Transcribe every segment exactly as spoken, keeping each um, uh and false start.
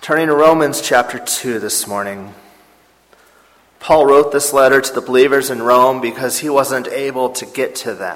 Turning to Romans chapter two this morning. Paul wrote this letter to the believers in Rome because he wasn't able to get to them.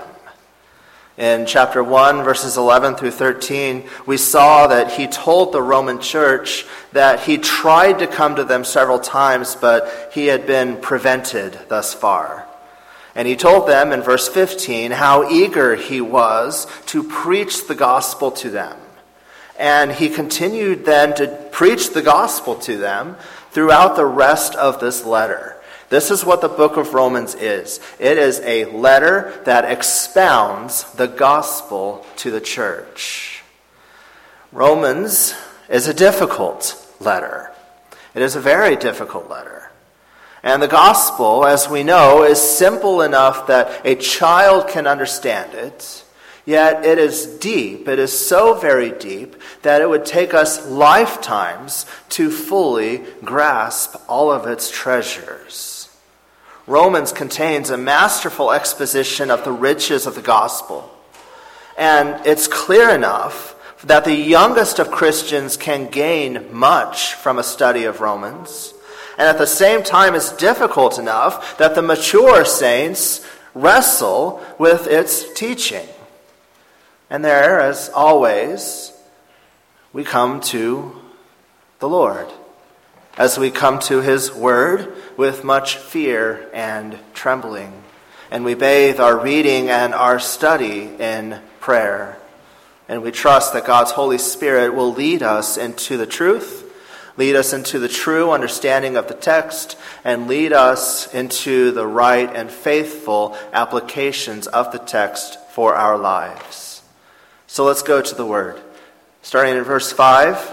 In chapter one, verses eleven through thirteen, we saw that he told the Roman church that he tried to come to them several times, but he had been prevented thus far. And he told them in verse fifteen how eager he was to preach the gospel to them. And he continued then to preach the gospel to them throughout the rest of this letter. This is what the book of Romans is. It is a letter that expounds the gospel to the church. Romans is a difficult letter. It is a very difficult letter. And the gospel, as we know, is simple enough that a child can understand it. Yet it is deep, it is so very deep, that it would take us lifetimes to fully grasp all of its treasures. Romans contains a masterful exposition of the riches of the gospel. And it's clear enough that the youngest of Christians can gain much from a study of Romans. And at the same time, it's difficult enough that the mature saints wrestle with its teaching. And there, as always, we come to the Lord, as we come to his word with much fear and trembling. And we bathe our reading and our study in prayer. And we trust that God's Holy Spirit will lead us into the truth, lead us into the true understanding of the text, and lead us into the right and faithful applications of the text for our lives. So let's go to the word. Starting in verse five.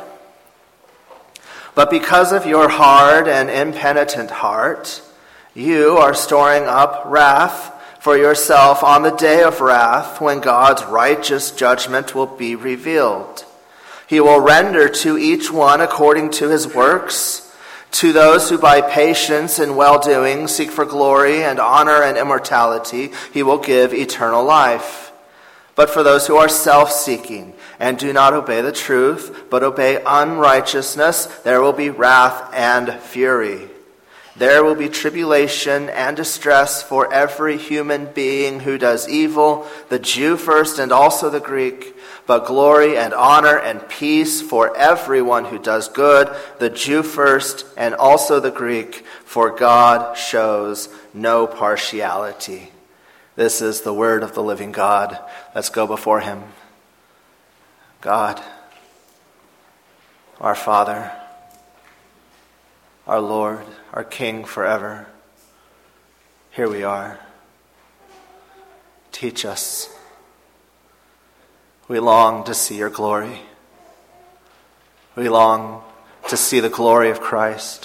But because of your hard and impenitent heart, you are storing up wrath for yourself on the day of wrath, when God's righteous judgment will be revealed. He will render to each one according to his works. To those who by patience and well-doing seek for glory and honor and immortality, he will give eternal life. But for those who are self-seeking and do not obey the truth, but obey unrighteousness, there will be wrath and fury. There will be tribulation and distress for every human being who does evil, the Jew first and also the Greek, but glory and honor and peace for everyone who does good, the Jew first and also the Greek, for God shows no partiality. This is the word of the living God. Let's go before him. God, our Father, our Lord, our King forever, here we are. Teach us. We long to see your glory. We long to see the glory of Christ.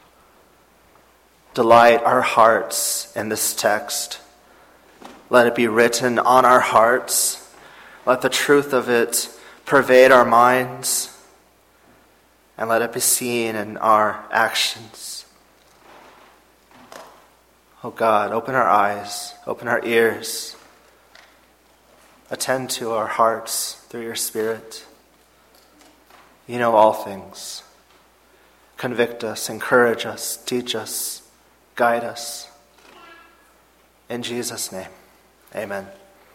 Delight our hearts in this text. Let it be written on our hearts. Let the truth of it pervade our minds. And let it be seen in our actions. Oh God, open our eyes, open our ears. Attend to our hearts through your Spirit. You know all things. Convict us, encourage us, teach us, guide us. In Jesus' name. Amen.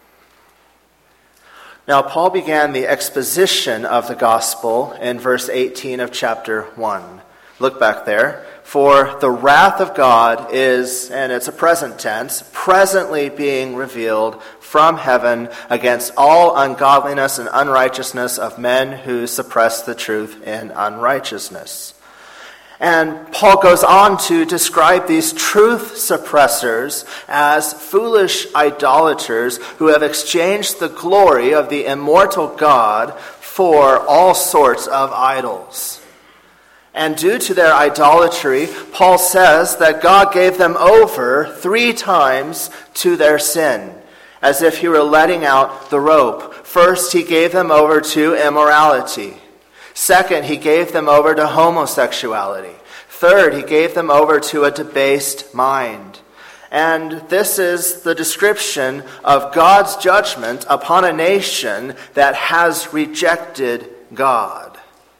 Now, Paul began the exposition of the gospel in verse eighteen of chapter one. Look back there. For the wrath of God is, and it's a present tense, presently being revealed from heaven against all ungodliness and unrighteousness of men who suppress the truth in unrighteousness. And Paul goes on to describe these truth suppressors as foolish idolaters who have exchanged the glory of the immortal God for all sorts of idols. And due to their idolatry, Paul says that God gave them over three times to their sin, as if he were letting out the rope. First, he gave them over to immorality. Second, he gave them over to homosexuality. Third, he gave them over to a debased mind. And this is the description of God's judgment upon a nation that has rejected God.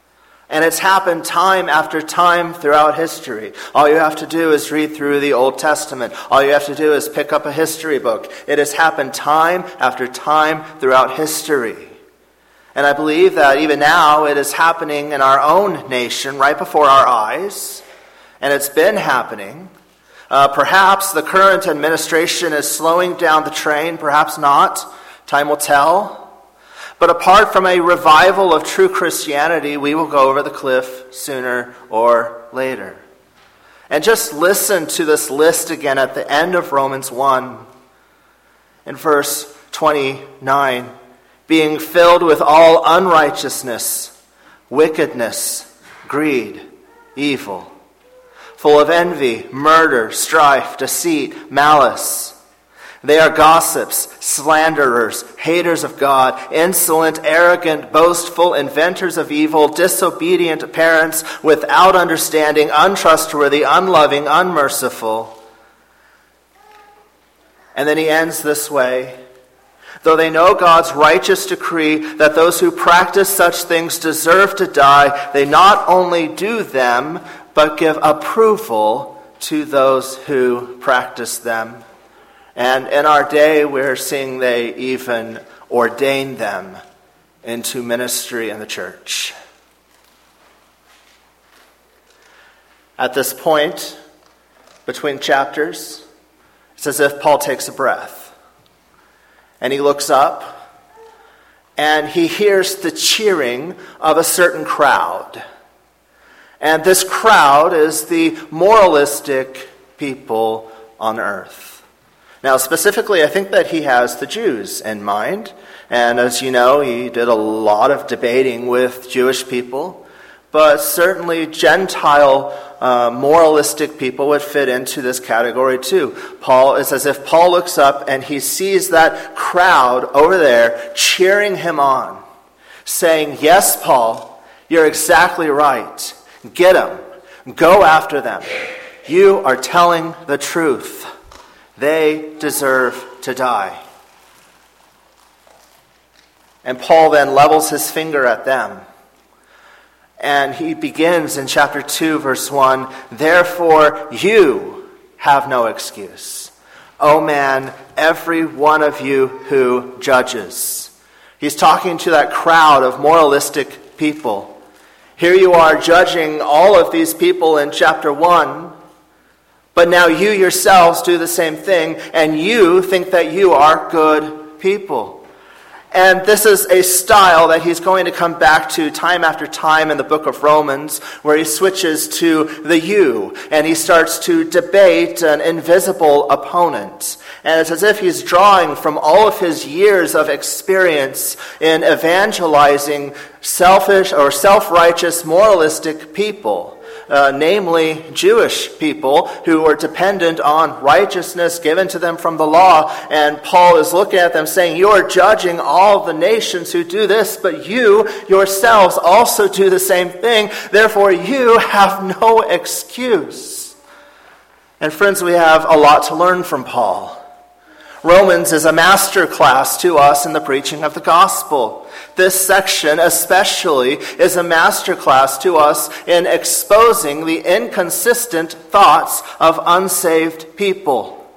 And it's happened time after time throughout history. All you have to do is read through the Old Testament. All you have to do is pick up a history book. It has happened time after time throughout history. And I believe that even now it is happening in our own nation right before our eyes. And it's been happening. Uh, perhaps the current administration is slowing down the train. Perhaps not. Time will tell. But apart from a revival of true Christianity, we will go over the cliff sooner or later. And just listen to this list again at the end of Romans one. In verse twenty-nine, being filled with all unrighteousness, wickedness, greed, evil, full of envy, murder, strife, deceit, malice. They are gossips, slanderers, haters of God, insolent, arrogant, boastful, inventors of evil, disobedient parents, without understanding, untrustworthy, unloving, unmerciful. And then he ends this way. Though they know God's righteous decree that those who practice such things deserve to die, they not only do them, but give approval to those who practice them. And in our day, we're seeing they even ordain them into ministry in the church. At this point, between chapters, it's as if Paul takes a breath. And he looks up, and he hears the cheering of a certain crowd. And this crowd is the moralistic people on earth. Now, specifically, I think that he has the Jews in mind. And as you know, he did a lot of debating with Jewish people. But certainly Gentile uh, moralistic people would fit into this category too. Paul, it's as if Paul looks up and he sees that crowd over there cheering him on, saying, yes, Paul, you're exactly right. Get them. Go after them. You are telling the truth. They deserve to die. And Paul then levels his finger at them. And he begins in chapter two, verse one, therefore you have no excuse, O man, every one of you who judges. He's talking to that crowd of moralistic people. Here you are judging all of these people in chapter one, but now you yourselves do the same thing, and you think that you are good people. And this is a style that he's going to come back to time after time in the book of Romans, where he switches to the you, and he starts to debate an invisible opponent. And it's as if he's drawing from all of his years of experience in evangelizing selfish or self-righteous, moralistic people. Uh, namely Jewish people who were dependent on righteousness given to them from the law. And Paul is looking at them saying, you are judging all the nations who do this, but you yourselves also do the same thing. Therefore, you have no excuse. And friends, we have a lot to learn from Paul. Romans is a master class to us in the preaching of the gospel. This section especially is a master class to us in exposing the inconsistent thoughts of unsaved people.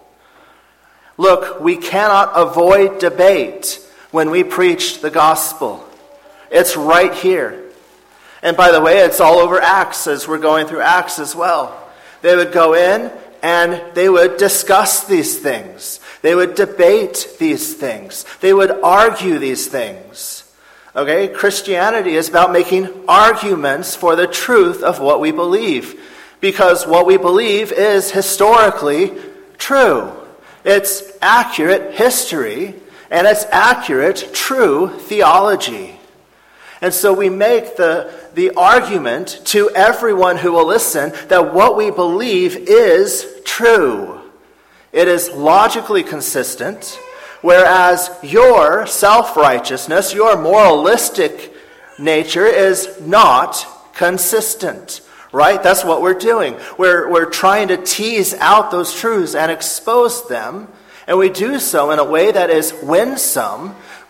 Look, we cannot avoid debate when we preach the gospel. It's right here. And by the way, it's all over Acts as we're going through Acts as well. They would go in and they would discuss these things. They would debate these things. They would argue these things. Okay, Christianity is about making arguments for the truth of what we believe. Because what we believe is historically true. It's accurate history, and it's accurate, true theology. And so we make the, the argument to everyone who will listen that what we believe is true. It is logically consistent, whereas your self-righteousness, your moralistic nature is not consistent, right? That's what we're doing. We're, we're trying to tease out those truths and expose them, and we do so in a way that is winsome.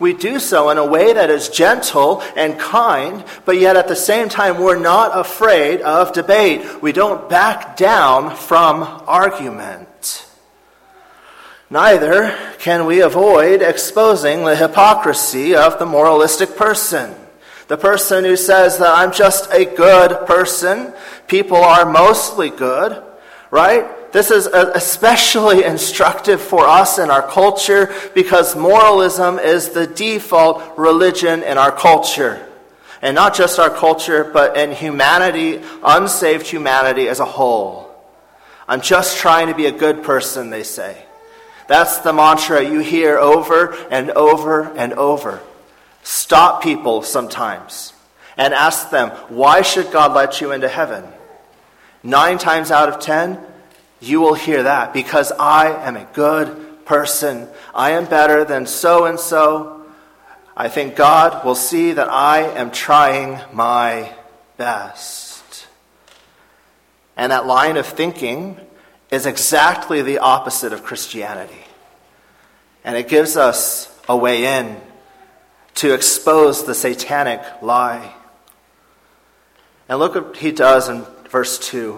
we do so in a way that is gentle and kind, but yet at the same time we're not afraid of debate. We don't back down from argument. Neither can we avoid exposing the hypocrisy of the moralistic person. The person who says that I'm just a good person, people are mostly good, right? This is especially instructive for us in our culture because moralism is the default religion in our culture. And not just our culture, but in humanity, unsaved humanity as a whole. I'm just trying to be a good person, they say. That's the mantra you hear over and over and over. Stop people sometimes and ask them, why should God let you into heaven? Nine times out of ten, you will hear that because I am a good person. I am better than so-and-so. I think God will see that I am trying my best. And that line of thinking is exactly the opposite of Christianity. And it gives us a way in to expose the satanic lie. And look what he does in verse two.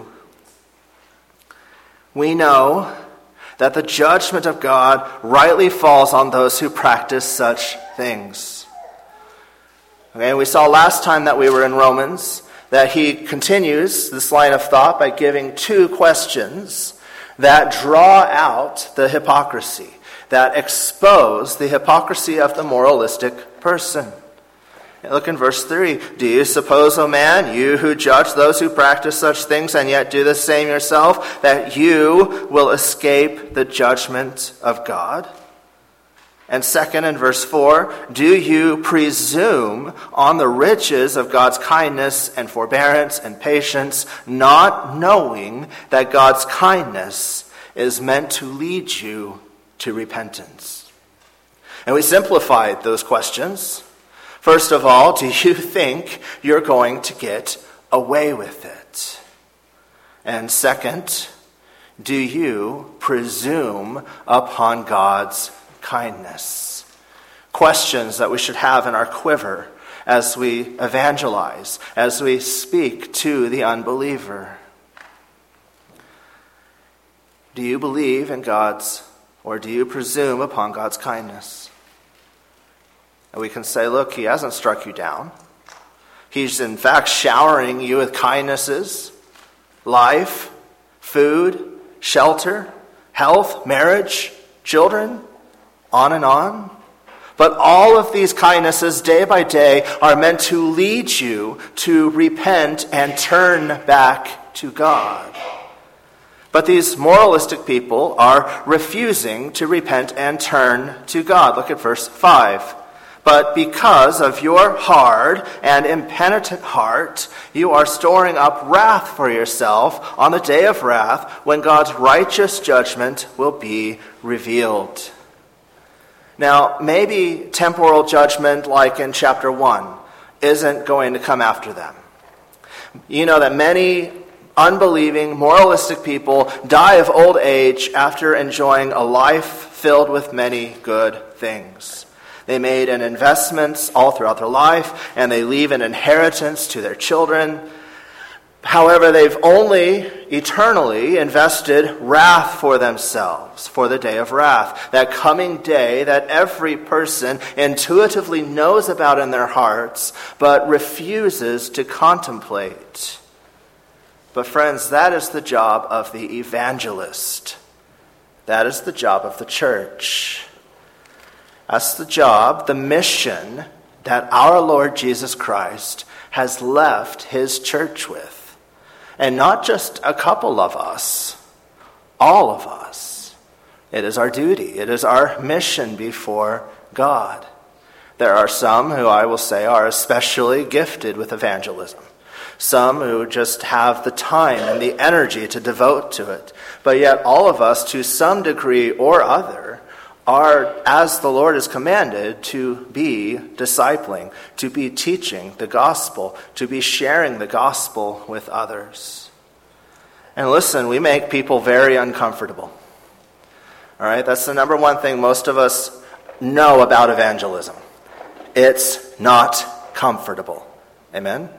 We know that the judgment of God rightly falls on those who practice such things. Okay, we saw last time that we were in Romans that he continues this line of thought by giving two questions that draw out the hypocrisy, that expose the hypocrisy of the moralistic person. Look in verse three. Do you suppose, O man, you who judge those who practice such things and yet do the same yourself, that you will escape the judgment of God? And second, in verse four, do you presume on the riches of God's kindness and forbearance and patience, not knowing that God's kindness is meant to lead you to repentance? And we simplified those questions. First of all, do you think you're going to get away with it? And second, do you presume upon God's kindness? Questions that we should have in our quiver as we evangelize, as we speak to the unbeliever. Do you believe in God's, or do you presume upon God's kindness? And we can say, look, he hasn't struck you down. He's in fact showering you with kindnesses, life, food, shelter, health, marriage, children, on and on. But all of these kindnesses, day by day, are meant to lead you to repent and turn back to God. But these moralistic people are refusing to repent and turn to God. Look at verse five. But because of your hard and impenitent heart, you are storing up wrath for yourself on the day of wrath when God's righteous judgment will be revealed. Now, maybe temporal judgment like in chapter one isn't going to come after them. You know that many unbelieving, moralistic people die of old age after enjoying a life filled with many good things. They made an investments all throughout their life, and they leave an inheritance to their children. However, they've only eternally invested wrath for themselves, for the day of wrath, that coming day that every person intuitively knows about in their hearts, but refuses to contemplate. But friends, that is the job of the evangelist. That is the job of the church. That's the job, the mission that our Lord Jesus Christ has left his church with. And not just a couple of us, all of us. It is our duty. It is our mission before God. There are some who I will say are especially gifted with evangelism. Some who just have the time and the energy to devote to it. But yet all of us, to some degree or other, are, as the Lord has commanded, to be discipling, to be teaching the gospel, to be sharing the gospel with others. And listen, we make people very uncomfortable. All right, that's the number one thing most of us know about evangelism. it's not comfortable. Amen?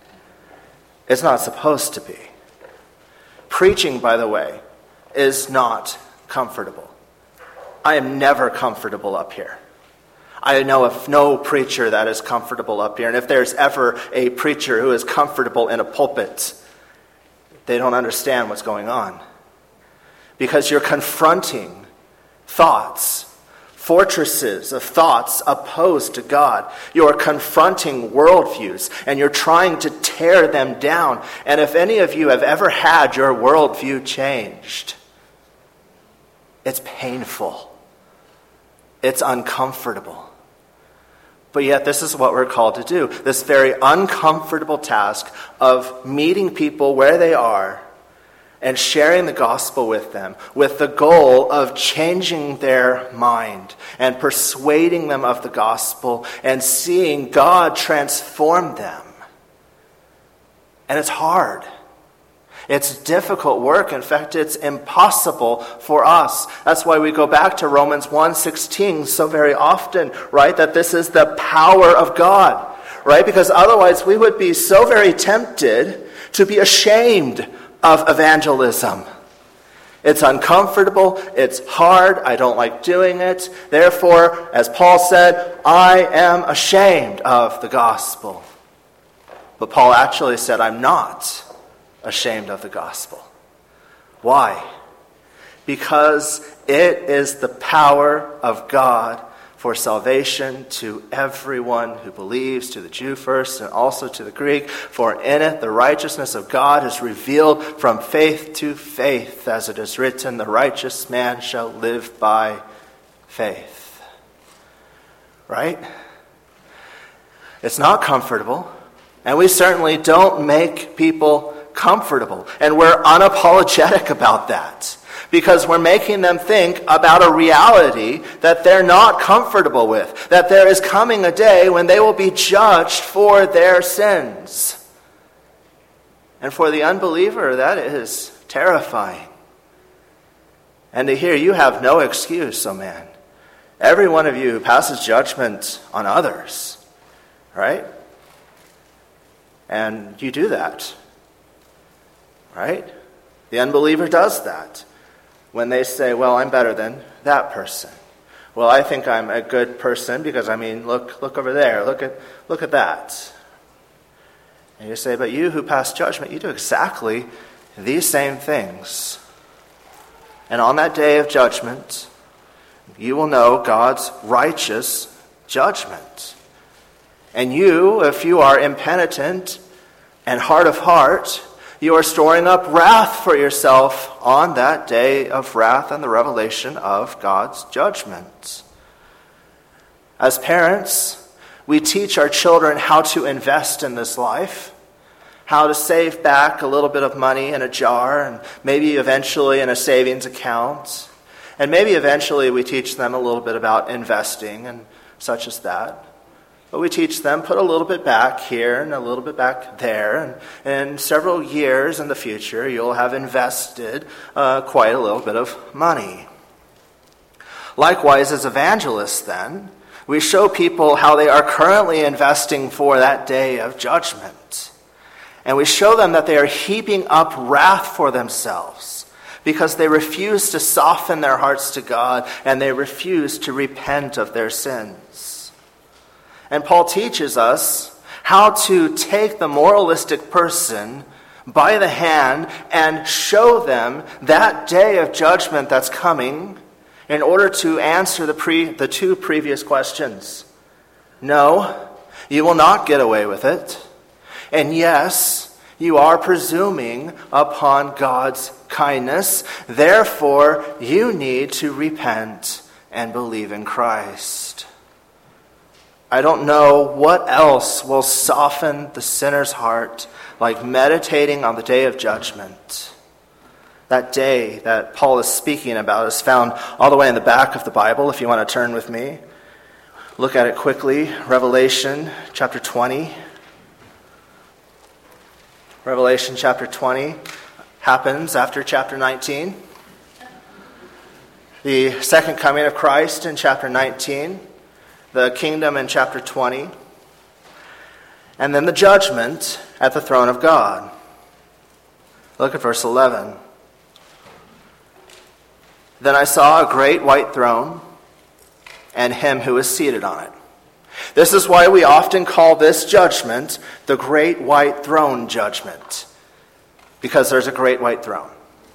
It's not supposed to be. Preaching, by the way, is not comfortable. I am never comfortable up here. I know of no preacher that is comfortable up here. And if there's ever a preacher who is comfortable in a pulpit, they don't understand what's going on. Because you're confronting thoughts, fortresses of thoughts opposed to God. You're confronting worldviews, and you're trying to tear them down. And if any of you have ever had your worldview changed, it's painful. It's uncomfortable. But yet this is what we're called to do. This very uncomfortable task of meeting people where they are and sharing the gospel with them with the goal of changing their mind and persuading them of the gospel and seeing God transform them. And it's hard. It's difficult work. In fact, it's impossible for us. That's why we go back to Romans one sixteen so very often, right? That this is the power of God, right? Because otherwise we would be so very tempted to be ashamed of evangelism. It's uncomfortable. It's hard. I don't like doing it. Therefore, as Paul said, I am ashamed of the gospel. But Paul actually said, I'm not ashamed of the gospel. Why? Because it is the power of God for salvation to everyone who believes, to the Jew first and also to the Greek. For in it the righteousness of God is revealed from faith to faith, as it is written, the righteous man shall live by faith. Right? It's not comfortable, and we certainly don't make people comfortable. And we're unapologetic about that. Because we're making them think about a reality that they're not comfortable with. That there is coming a day when they will be judged for their sins. And for the unbeliever, that is terrifying. And to hear you have no excuse, oh man. Every one of you who passes judgment on others, right? And you do that. Right? The unbeliever does that. When they say, well, I'm better than that person. Well, I think I'm a good person because, I mean, look look over there. Look at look at that. And you say, but you who pass judgment, you do exactly these same things. And on that day of judgment, you will know God's righteous judgment. And you, if you are impenitent and hard of heart, you are storing up wrath for yourself on that day of wrath and the revelation of God's judgment. As parents, we teach our children how to invest in this life, how to save back a little bit of money in a jar, and maybe eventually in a savings account. And maybe eventually we teach them a little bit about investing and such as that. But we teach them, put a little bit back here and a little bit back there. And in several years in the future, you'll have invested uh, quite a little bit of money. Likewise, as evangelists then, we show people how they are currently investing for that day of judgment. And we show them that they are heaping up wrath for themselves because they refuse to soften their hearts to God and they refuse to repent of their sins. And Paul teaches us how to take the moralistic person by the hand and show them that day of judgment that's coming in order to answer the pre, the two previous questions. No, you will not get away with it. And yes, you are presuming upon God's kindness. Therefore, you need to repent and believe in Christ. I don't know what else will soften the sinner's heart like meditating on the day of judgment. That day that Paul is speaking about is found all the way in the back of the Bible, if you want to turn with me. Look at it quickly. Revelation chapter twenty. Revelation chapter twenty happens after chapter nineteen. The second coming of Christ in chapter nineteen. the kingdom in chapter twenty, and then the judgment at the throne of God. Look at verse eleven. Then I saw a great white throne, and him who is seated on it. This is why we often call this judgment the great white throne judgment, because there's a great white throne.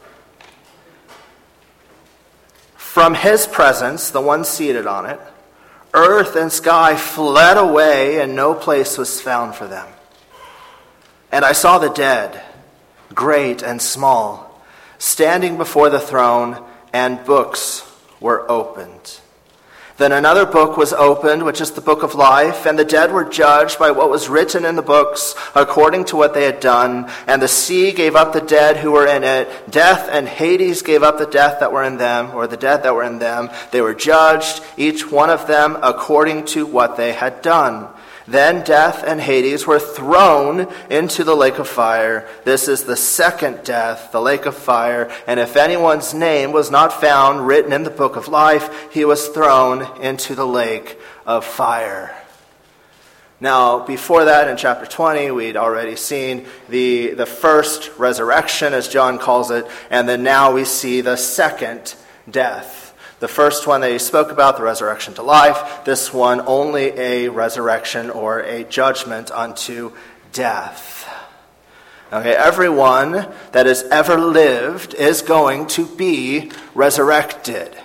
From his presence, the one seated on it, earth and sky fled away, and no place was found for them. And I saw the dead, great and small, standing before the throne, and books were opened. Then another book was opened, which is the book of life, and the dead were judged by what was written in the books according to what they had done. And the sea gave up the dead who were in it. Death and Hades gave up the death that were in them, or the dead that were in them. They were judged, each one of them according to what they had done. Then death and Hades were thrown into the lake of fire. This is the second death, the lake of fire. And if anyone's name was not found written in the book of life, he was thrown into the lake of fire. Now, before that, in chapter twenty, we'd already seen the, the first resurrection, as John calls it, and then now we see the second death. The first one that he spoke about, the resurrection to life. This one, only a resurrection or a judgment unto death. Okay, everyone that has ever lived is going to be resurrected.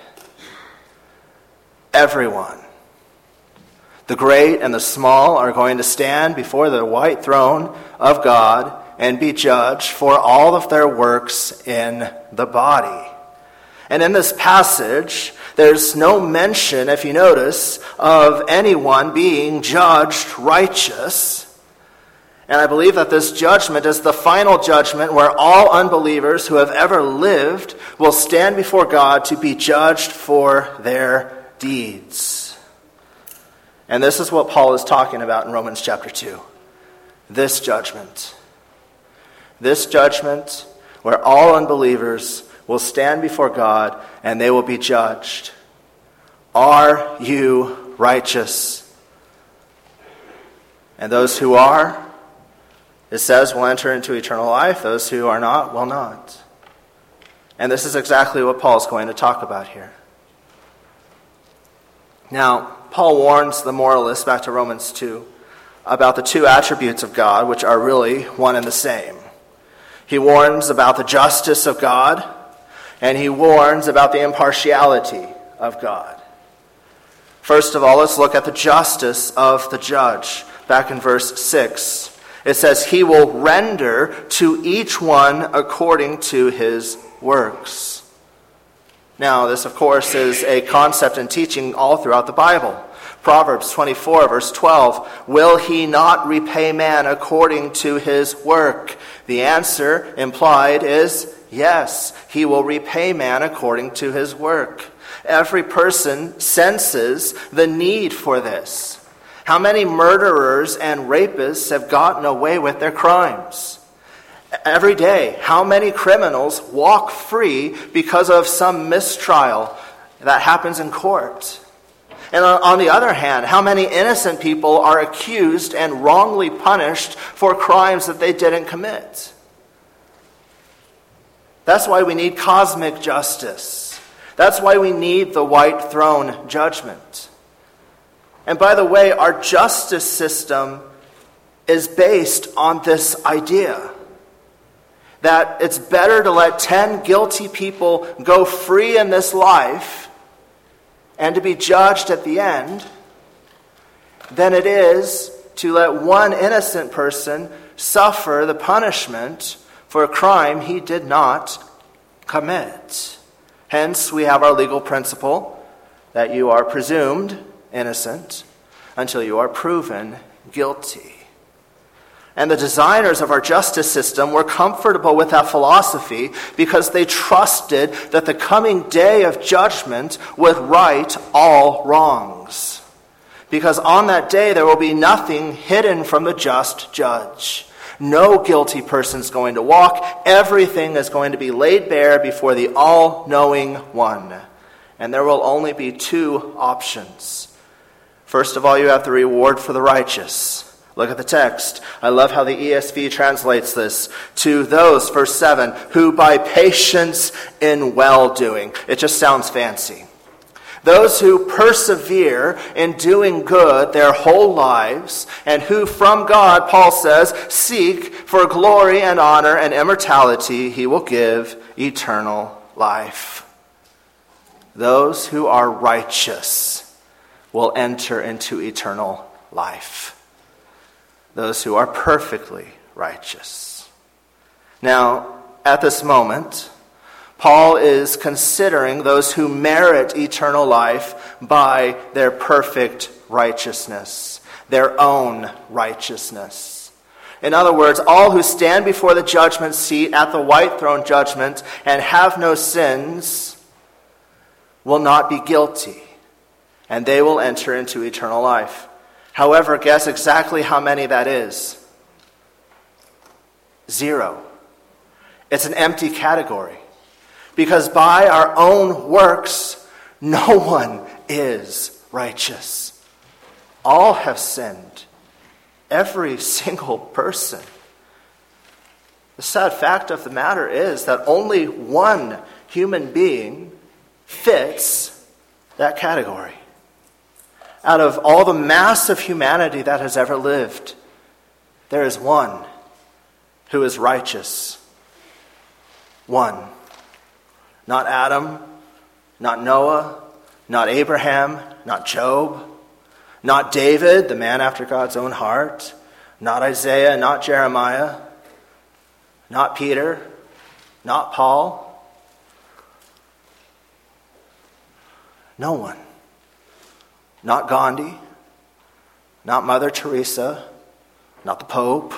Everyone. The great and the small are going to stand before the white throne of God and be judged for all of their works in the body. And in this passage, there's no mention, if you notice, of anyone being judged righteous. And I believe that this judgment is the final judgment where all unbelievers who have ever lived will stand before God to be judged for their deeds. And this is what Paul is talking about in Romans chapter two. This judgment. This judgment where all unbelievers will stand before God and they will be judged. Are you righteous? And those who are, it says, will enter into eternal life. Those who are not, will not. And this is exactly what Paul is going to talk about here. Now, Paul warns the moralists, back to Romans two, about the two attributes of God, which are really one and the same. He warns about the justice of God, and he warns about the impartiality of God. First of all, let's look at the justice of the judge. Back in verse six, it says, he will render to each one according to his works. Now, this, of course, is a concept and teaching all throughout the Bible. Proverbs twenty-four, verse twelve, will he not repay man according to his work? The answer implied is yes, he will repay man according to his work. Every person senses the need for this. How many murderers and rapists have gotten away with their crimes? Every day, how many criminals walk free because of some mistrial that happens in court? And on the other hand, how many innocent people are accused and wrongly punished for crimes that they didn't commit? That's why we need cosmic justice. That's why we need the white throne judgment. And by the way, our justice system is based on this idea that it's better to let ten guilty people go free in this life and to be judged at the end than it is to let one innocent person suffer the punishment for a crime he did not commit. Hence, we have our legal principle that you are presumed innocent until you are proven guilty. And the designers of our justice system were comfortable with that philosophy because they trusted that the coming day of judgment would right all wrongs. Because on that day there will be nothing hidden from the just judge. No guilty person is going to walk. Everything is going to be laid bare before the all-knowing one. And there will only be two options. First of all, you have the reward for the righteous. Look at the text. I love how the E S V translates this. To those, verse seven, who by patience in well-doing. It just sounds fancy. Those who persevere in doing good their whole lives, and who from God, Paul says, seek for glory and honor and immortality, he will give eternal life. Those who are righteous will enter into eternal life. Those who are perfectly righteous. Now, at this moment, Paul is considering those who merit eternal life by their perfect righteousness, their own righteousness. In other words, all who stand before the judgment seat at the white throne judgment and have no sins will not be guilty, and they will enter into eternal life. However, guess exactly how many that is. Zero. It's an empty category. Because by our own works, no one is righteous. All have sinned. Every single person. The sad fact of the matter is that only one human being fits that category. Out of all the mass of humanity that has ever lived, there is one who is righteous. One. Not Adam, not Noah, not Abraham, not Job, not David, the man after God's own heart, not Isaiah, not Jeremiah, not Peter, not Paul. No one. Not Gandhi, not Mother Teresa, not the Pope.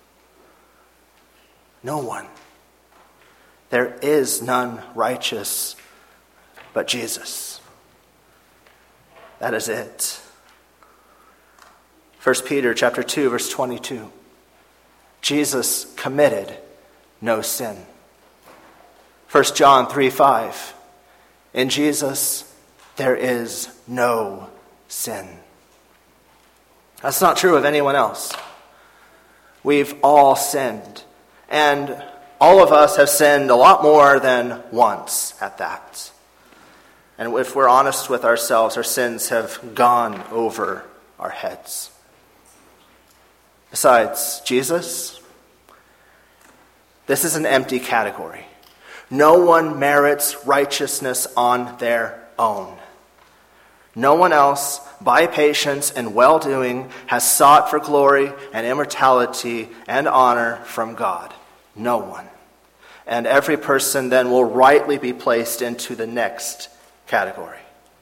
No one. There is none righteous but Jesus. That is it. First Peter chapter two, verse twenty-two. Jesus committed no sin. First John three, five. In Jesus there is no sin. That's not true of anyone else. We've all sinned. And all of us have sinned a lot more than once at that. And if we're honest with ourselves, our sins have gone over our heads. Besides, Jesus, this is an empty category. No one merits righteousness on their own. No one else, by patience and well-doing, has sought for glory and immortality and honor from God. No one. And every person then will rightly be placed into the next category.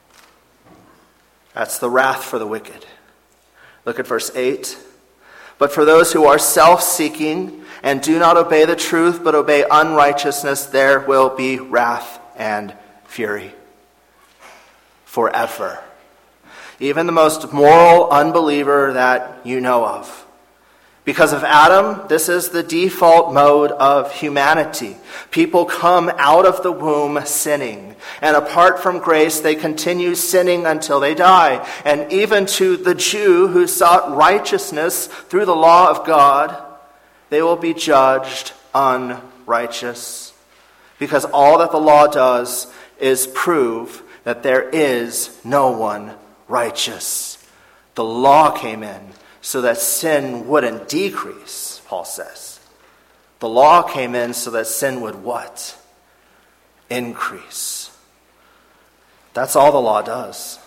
That's the wrath for the wicked. Look at verse eight. But for those who are self-seeking and do not obey the truth but obey unrighteousness, there will be wrath and fury. Forever. Even the most moral unbeliever that you know of. Because of Adam, this is the default mode of humanity. People come out of the womb sinning. And apart from grace, they continue sinning until they die. And even to the Jew who sought righteousness through the law of God, they will be judged unrighteous. Because all that the law does is prove that there is no one righteous. The law came in so that sin wouldn't decrease, Paul says. The law came in so that sin would what? Increase. That's all the law does.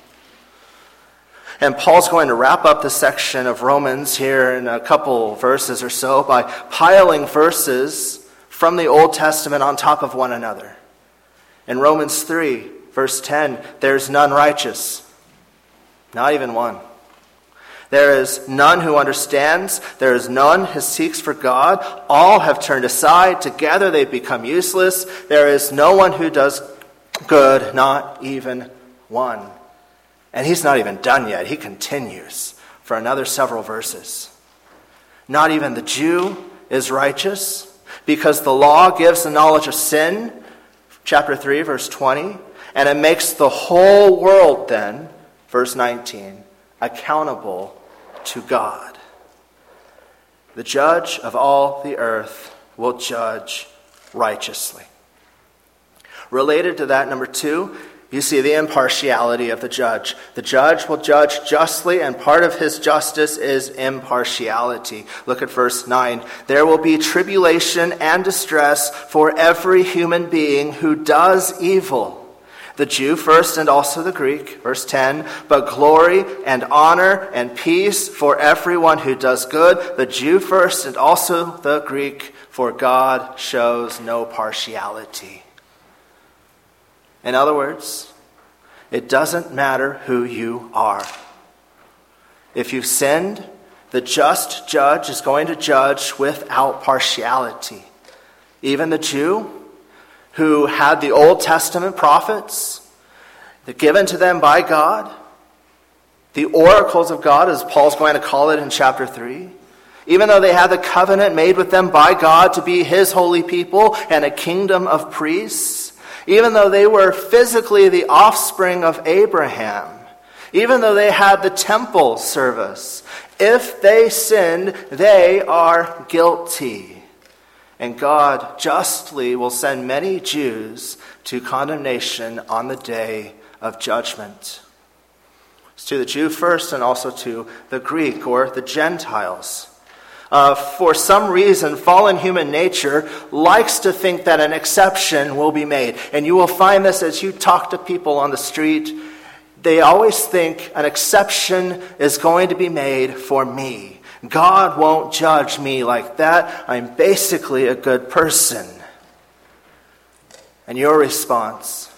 And Paul's going to wrap up the section of Romans here in a couple verses or so by piling verses from the Old Testament on top of one another. In Romans three, verse ten, there's none righteous. Not even one. There is none who understands. There is none who seeks for God. All have turned aside. Together they've become useless. There is no one who does good, not even one. And he's not even done yet. He continues for another several verses. Not even the Jew is righteous, because the law gives the knowledge of sin, chapter three, verse twenty, and it makes the whole world then, verse nineteen, accountable to God. The judge of all the earth will judge righteously. Related to that, number two, you see the impartiality of the judge. The judge will judge justly, and part of his justice is impartiality. Look at verse nine. There will be tribulation and distress for every human being who does evil. The Jew first and also the Greek. Verse ten, but glory and honor and peace for everyone who does good. The Jew first and also the Greek, for God shows no partiality. In other words, it doesn't matter who you are. If you've sinned, the just judge is going to judge without partiality. Even the Jew who had the Old Testament prophets given to them by God, the oracles of God, as Paul's going to call it in chapter three, even though they had the covenant made with them by God to be his holy people and a kingdom of priests, even though they were physically the offspring of Abraham, even though they had the temple service, if they sinned, they are guilty. And God justly will send many Jews to condemnation on the day of judgment. It's to the Jew first and also to the Greek or the Gentiles. Uh, for some reason, fallen human nature likes to think that an exception will be made. And you will find this as you talk to people on the street. They always think an exception is going to be made for me. God won't judge me like that. I'm basically a good person. And your response,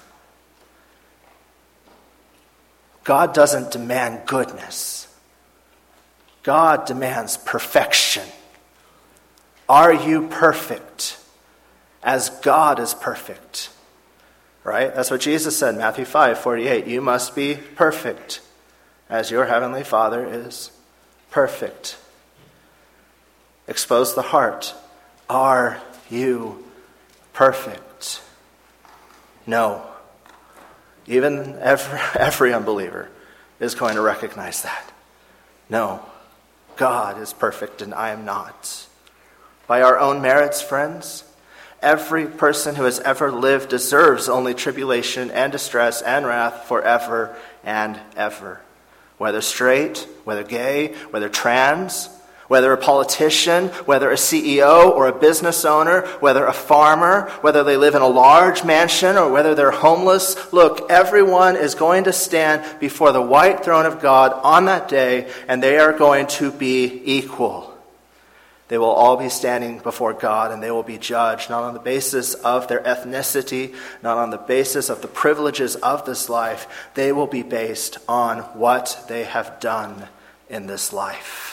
God doesn't demand goodness. God demands perfection. Are you perfect as God is perfect? Right? That's what Jesus said in Matthew five forty-eight. You must be perfect as your heavenly Father is perfect. Expose the heart. Are you perfect? No. Even every, every unbeliever is going to recognize that. No. God is perfect and I am not. By our own merits, friends, every person who has ever lived deserves only tribulation and distress and wrath forever and ever. Whether straight, whether gay, whether trans, whether a politician, whether a C E O or a business owner, whether a farmer, whether they live in a large mansion or whether they're homeless. Look, everyone is going to stand before the white throne of God on that day, and they are going to be equal. They will all be standing before God, and they will be judged not on the basis of their ethnicity, not on the basis of the privileges of this life. They will be based on what they have done in this life.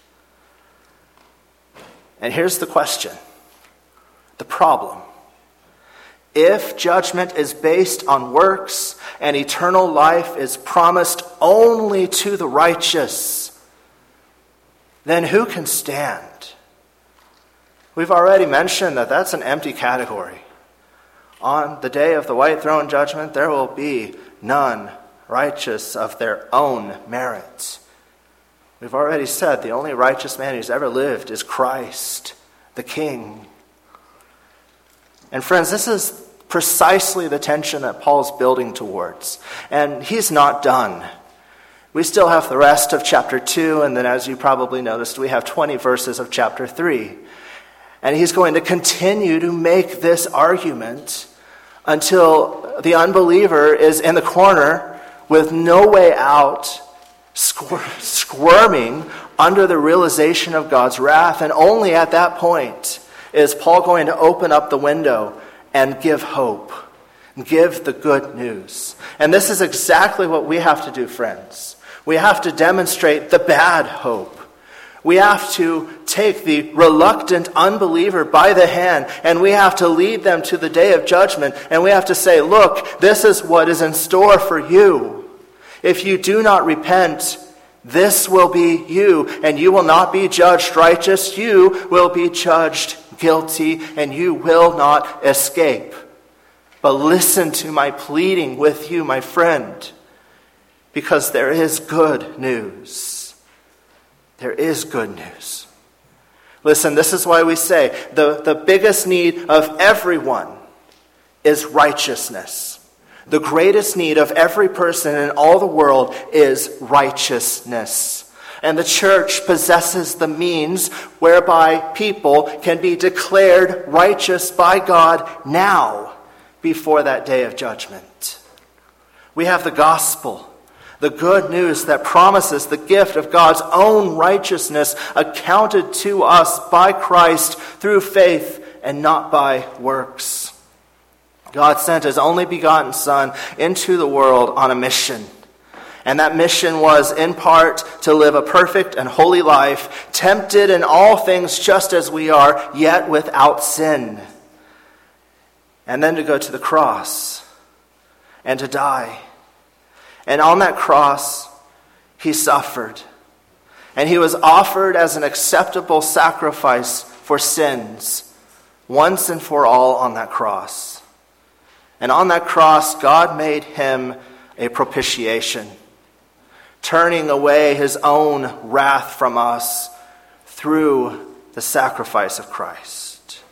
And here's the question, the problem. If judgment is based on works and eternal life is promised only to the righteous, then who can stand? We've already mentioned that that's an empty category. On the day of the white throne judgment, there will be none righteous of their own merit. We've already said the only righteous man who's ever lived is Christ, the King. And friends, this is precisely the tension that Paul's building towards. And he's not done. We still have the rest of chapter two, and then as you probably noticed, we have twenty verses of chapter three. And he's going to continue to make this argument until the unbeliever is in the corner with no way out, squirming under the realization of God's wrath. And only at that point is Paul going to open up the window and give hope, give the good news. And this is exactly what we have to do, friends. We have to demonstrate the bad hope. We have to take the reluctant unbeliever by the hand, and we have to lead them to the day of judgment. And we have to say, look, this is what is in store for you. If you do not repent, this will be you, and you will not be judged righteous. You will be judged guilty, and you will not escape. But listen to my pleading with you, my friend. Because there is good news. There is good news. Listen, this is why we say the, the biggest need of everyone is righteousness. The greatest need of every person in all the world is righteousness. And the church possesses the means whereby people can be declared righteous by God now before that day of judgment. We have the gospel. The good news that promises the gift of God's own righteousness accounted to us by Christ through faith and not by works. God sent his only begotten Son into the world on a mission. And that mission was in part to live a perfect and holy life, tempted in all things just as we are, yet without sin. And then to go to the cross and to die. And on that cross, he suffered. And he was offered as an acceptable sacrifice for sins, once and for all on that cross. And on that cross, God made him a propitiation, turning away his own wrath from us through the sacrifice of Christ.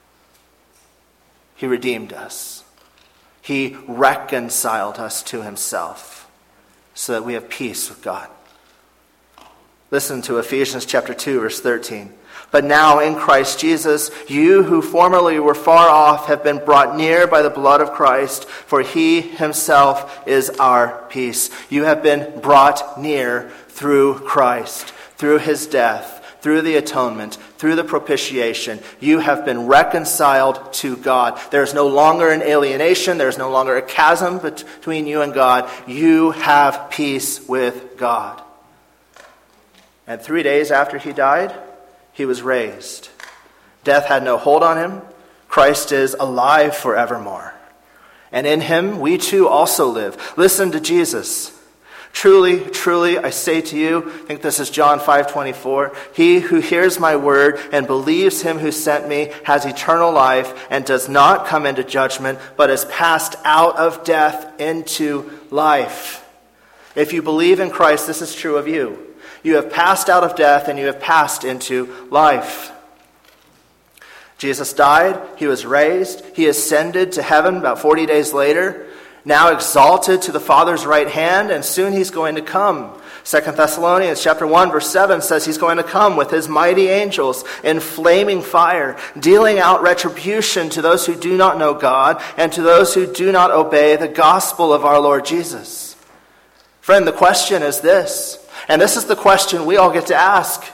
He redeemed us. He reconciled us to himself, so that we have peace with God. Listen to Ephesians chapter two, verse thirteen. But now in Christ Jesus, you who formerly were far off have been brought near by the blood of Christ, for he himself is our peace. You have been brought near through Christ, through his death, through the atonement, through the propitiation. You have been reconciled to God. There is no longer an alienation. There is no longer a chasm between you and God. You have peace with God. And three days after he died, he was raised. Death had no hold on him. Christ is alive forevermore. And in him we too also live. Listen to Jesus. Truly, truly, I say to you, I think this is John five twenty-four, he who hears my word and believes him who sent me has eternal life and does not come into judgment, but is passed out of death into life. If you believe in Christ, this is true of you. You have passed out of death and you have passed into life. Jesus died, he was raised, he ascended to heaven about forty days later, now exalted to the Father's right hand, and soon he's going to come. Second Thessalonians chapter one, verse seven says he's going to come with his mighty angels in flaming fire, dealing out retribution to those who do not know God and to those who do not obey the gospel of our Lord Jesus. Friend, the question is this, and this is the question we all get to ask.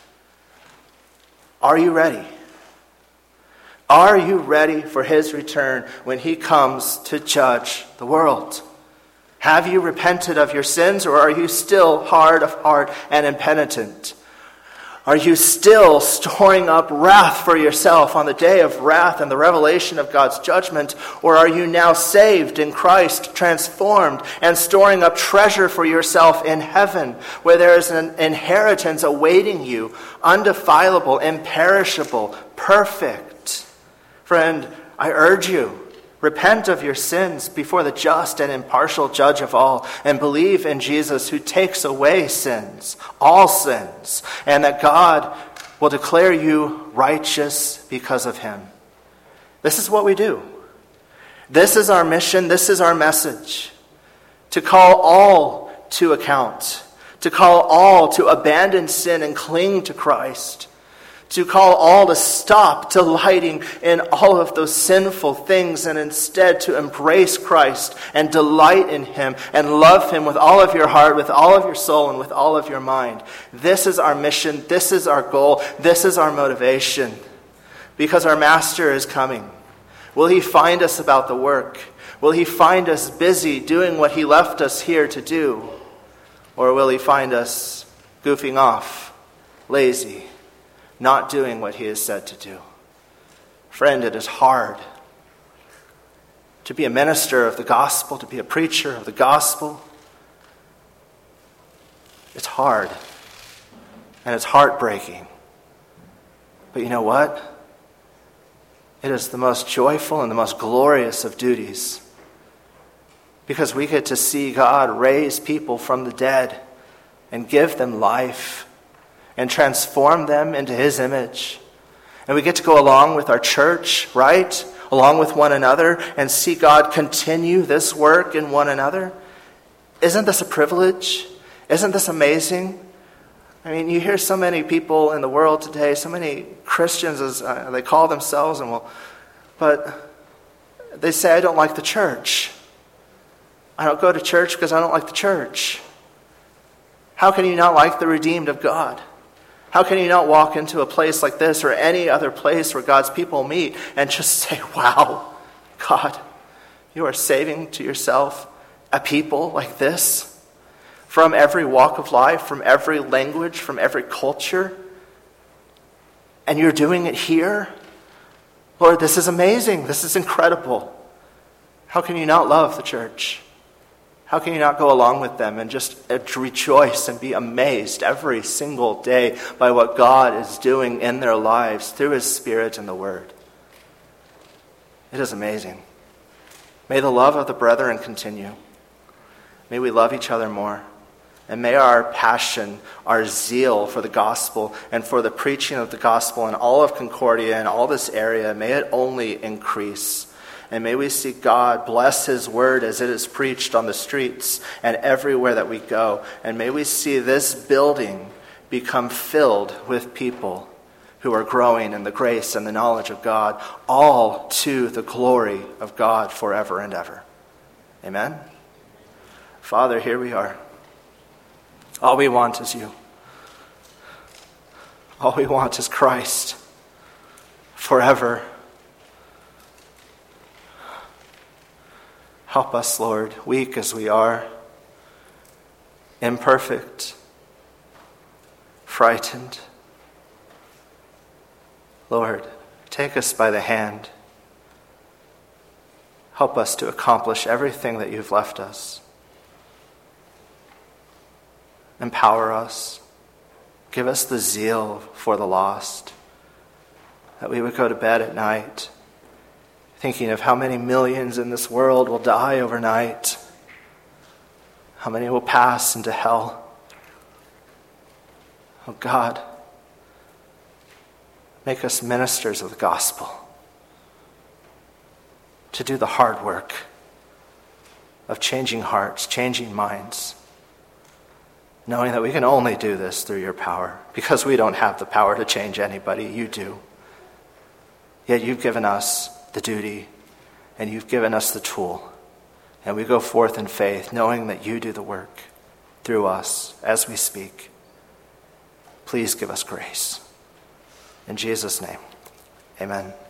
Are you ready? Are you ready for his return when he comes to judge the world? Have you repented of your sins, or are you still hard of heart and impenitent? Are you still storing up wrath for yourself on the day of wrath and the revelation of God's judgment? Or are you now saved in Christ, transformed, and storing up treasure for yourself in heaven, where there is an inheritance awaiting you, undefilable, imperishable, perfect? Friend, I urge you, repent of your sins before the just and impartial judge of all, and believe in Jesus who takes away sins, all sins, and that God will declare you righteous because of him. This is what we do. This is our mission. This is our message. To call all to account. To call all to abandon sin and cling to Christ. To call all to stop delighting in all of those sinful things and instead to embrace Christ and delight in him and love him with all of your heart, with all of your soul, and with all of your mind. This is our mission. This is our goal. This is our motivation. Because our Master is coming. Will he find us about the work? Will he find us busy doing what he left us here to do? Or will he find us goofing off, lazy, not doing what he has said to do? Friend, it is hard to be a minister of the gospel, to be a preacher of the gospel. It's hard, and it's heartbreaking. But you know what? It is the most joyful and the most glorious of duties because we get to see God raise people from the dead and give them life and transform them into his image. And we get to go along with our church, right? Along with one another and see God continue this work in one another. Isn't this a privilege? Isn't this amazing? I mean, you hear so many people in the world today, so many Christians as uh, they call themselves, and well, but they say, I don't like the church. I don't go to church because I don't like the church. How can you not like the redeemed of God? How can you not walk into a place like this or any other place where God's people meet and just say, wow, God, you are saving to yourself a people like this from every walk of life, from every language, from every culture, and you're doing it here? Lord, this is amazing. This is incredible. How can you not love the church? How can you not go along with them and just rejoice and be amazed every single day by what God is doing in their lives through his Spirit and the Word? It is amazing. May the love of the brethren continue. May we love each other more. And may our passion, our zeal for the gospel and for the preaching of the gospel in all of Concordia and all this area, may it only increase. And may we see God bless his word as it is preached on the streets and everywhere that we go. And may we see this building become filled with people who are growing in the grace and the knowledge of God, all to the glory of God forever and ever. Amen? Father, here we are. All we want is you. All we want is Christ forever. Help us, Lord, weak as we are, imperfect, frightened. Lord, take us by the hand. Help us to accomplish everything that you've left us. Empower us. Give us the zeal for the lost, that we would go to bed at night thinking of how many millions in this world will die overnight, how many will pass into hell. Oh God, make us ministers of the gospel to do the hard work of changing hearts, changing minds, knowing that we can only do this through your power, because we don't have the power to change anybody. You do. Yet you've given us the duty, and you've given us the tool. And we go forth in faith, knowing that you do the work through us as we speak. Please give us grace. In Jesus' name, amen.